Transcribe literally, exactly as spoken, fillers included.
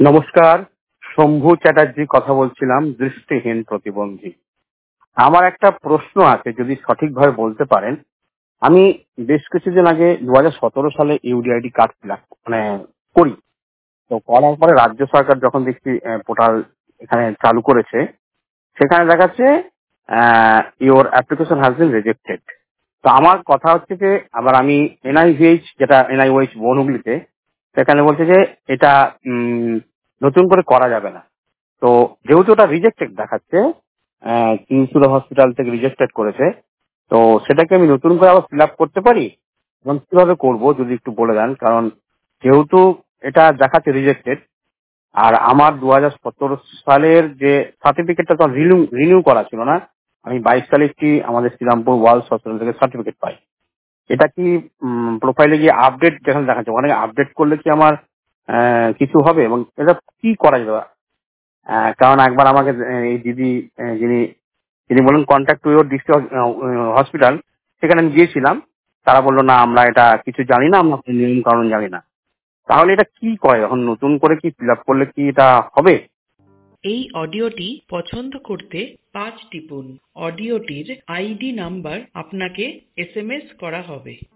নমস্কার, শম্ভু চ্যাটার্জি কথা বলছিলাম, দৃষ্টিহীন প্রতিবন্ধী। আমার একটা প্রশ্ন আছে, যদি সঠিকভাবে বলতে পারেন। আমি বেশ কিছুদিন আগে দু হাজার সতেরো সালে ইউডিআইডি কার্ড ফিল আপ মানে করি। তো করার পরে রাজ্য সরকার যখন দেখছি পোর্টাল এখানে চালু করেছে, সেখানে দেখাচ্ছে your application has been rejected. তো আমার কথা হচ্ছে যে, আবার আমি এনআইভিএইচ, যেটা এনআইওএইচ বনহুগলিতে, সেখানে বলছে যে এটা উম, নতুন করে করা যাবে না। তো যেহেতু ওটা রিজেক্টেড দেখাচ্ছে, কিংসুরা হসপিটাল থেকে রিজেক্টেড করেছে, তো সেটাকে আমি নতুন করে আবার ফিল আপ করতে পারি এবং কিভাবে করবো যদি একটু বলে দেন। কারণ যেহেতু এটা দেখাচ্ছে রিজেক্টেড, আর আমার দু হাজার সতেরো সালের যে সার্টিফিকেটটা তো রিনিউ রিনিউ করা ছিল না। আমি বাইশ সালে একটি আমাদের শ্রীরামপুর ওয়ার্ল্ড হসপিটাল থেকে সার্টিফিকেট পাই। এটা কি প্রোফাইলে গিয়ে আপডেট যেখানে দেখাচ্ছে, ওখানে আপডেট করলে কি আমার আহ, কিছু হবে এবং এটা কি করা যাবে? আহ, কারণ একবার আমাকে আহ, এই দিদি আহ, যিনি তিনি বললেন contact to your district hospital, সেখানে আমি গিয়েছিলাম। তারা বললো না, আমরা এটা কিছু জানি না, আমরা কোনো নিয়ম কারণ জানি না। তাহলে এটা কি করে, এখন নতুন করে কি ফিল আপ করলে কি এটা হবে? এই অডিওটি পছন্দ করতে পাঁচ টিপুন। অডিওটির আইডি নাম্বার আপনাকে এসএমএস করা হবে।